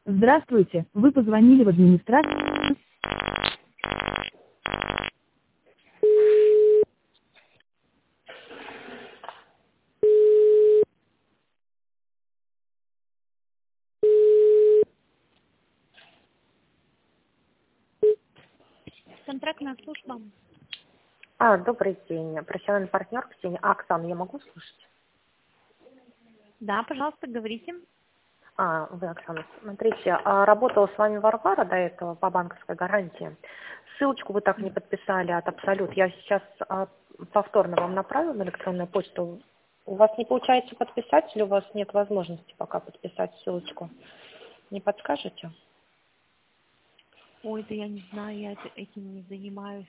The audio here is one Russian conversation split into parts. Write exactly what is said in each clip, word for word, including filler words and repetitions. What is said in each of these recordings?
Здравствуйте, вы позвонили в администрацию. Контрактная служба. А, добрый день. Профессиональный партнер Ксения. А, Оксана, я могу слушать? Да, пожалуйста, говорите. А, вы, Оксана, смотрите, а, работала с вами Варвара до этого по банковской гарантии. Ссылочку вы так не подписали от Абсолют. Я сейчас а, повторно вам направила на электронную почту. У вас не получается подписать или у вас нет возможности пока подписать ссылочку? Не подскажете? Ой, да я не знаю, я это- этим не занимаюсь.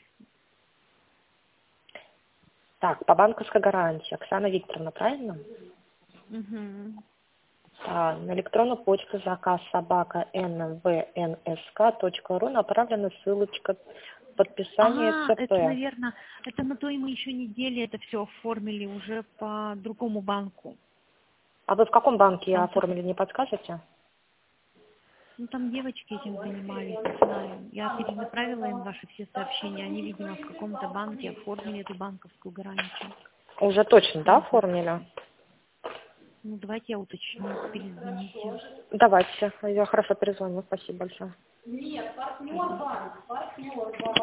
Так, по банковской гарантии. Оксана Викторовна, правильно? Угу. А, на электронную почту заказ собака nvnsk.ru направлена ссылочка подписание А, это, ЦП. наверное, это на той мы еще неделе это все оформили уже по другому банку. А вы в каком банке Там, как- оформили, не подскажете? ну, там девочки этим занимались, не знаю. Я перенаправила им ваши все сообщения. Они, видимо, в каком-то банке оформили эту банковскую гарантию. Уже точно, да, Не знаю. оформили? Ну, давайте я уточню, перезвоните. Давайте, я хорошо перезвоню, спасибо большое. Мгм.